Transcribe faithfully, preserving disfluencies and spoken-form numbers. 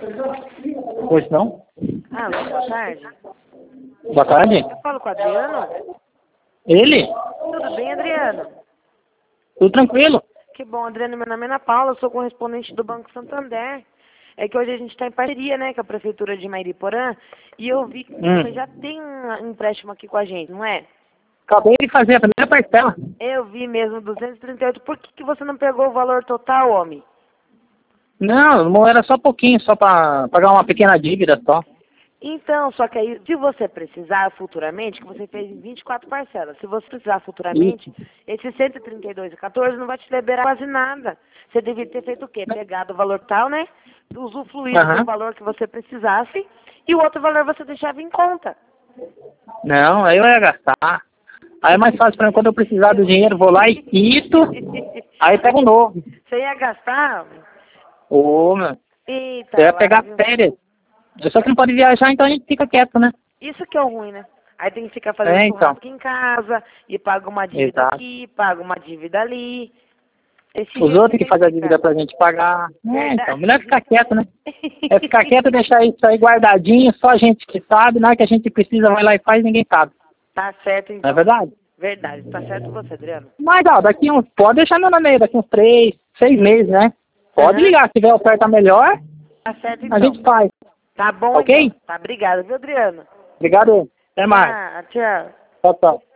Pois não? Alô, boa tarde. Boa tarde. Eu falo com o Adriano? Ele? Tudo bem, Adriano? Tudo tranquilo. Que bom, Adriano. Meu nome é Ana Paula, eu sou correspondente do Banco Santander. É que hoje a gente está em parceria, né, com a Prefeitura de Mairiporã, e eu vi que Hum. você já tem um empréstimo aqui com a gente, não é? Acabei de fazer a primeira parcela. Eu vi mesmo, duzentos e trinta e oito. Por que, que você não pegou o valor total, homem? Não, não era só pouquinho, só para pagar uma pequena dívida só. Então, só que aí, se você precisar futuramente, que você fez em vinte e quatro parcelas, se você precisar futuramente, esse cento e trinta e dois e quatorze não vai te liberar quase nada. Você deveria ter feito o quê? Pegado o valor tal, né? Usufruído Aham. do valor que você precisasse e o outro valor você deixava em conta. Não, aí eu ia gastar. Aí é mais fácil para mim, quando eu precisar do dinheiro, vou lá e quito, aí pego um novo. Você ia gastar? Ô, meu, Eita, eu ia pegar lá, férias. Só que não pode viajar, então a gente fica quieto, né? isso que é o ruim, né? Aí tem que ficar fazendo É, então. churrasco em casa, e paga uma dívida Exato. aqui, paga uma dívida ali. Esse Os jeito outros que tem fazem a ficar. dívida pra gente pagar. É, Verdade. então, melhor ficar quieto, né? É ficar quieto e deixar isso aí guardadinho, só a gente que sabe, na hora que a gente precisa, vai lá e faz, ninguém sabe. Tá certo, Não então. é verdade? Verdade, tá certo você, Adriano. Mas, ó, daqui uns, pode deixar meu nome aí, daqui uns três, seis meses, né? Pode Aham. ligar, se tiver oferta melhor, Tá certo, então. a gente faz. Tá bom, Ok? então. Tá, obrigada, viu, Adriano? Obrigado, até mais. Ah, tchau. Tchau, tchau.